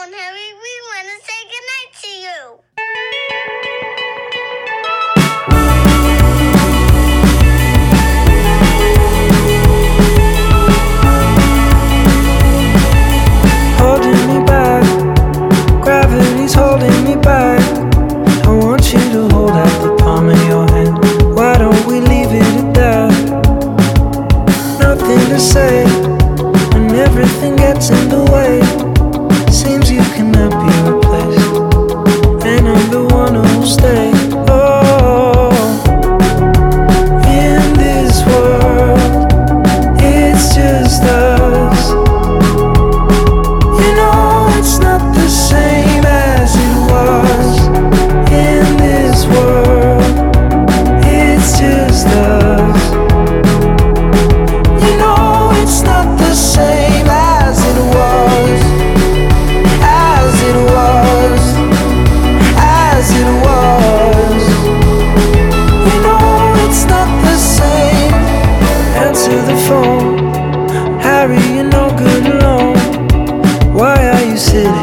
phone, Harry. We want to say goodnight to you. Holding me back, gravity's holding me back. I want you to hold out the palm of your hand. Why don't we leave it at that? Nothing to say when everything gets in the way. Seems you cannot be replaced, and I'm the one who'll stay. Oh, in this world, it's just us. You know it's not the same as it was. In this world, it's just us. You know it's not the same as it was. As it was. As it was. You know it's not the same. Answer the phone, Harry, you're no good alone. Why are you sitting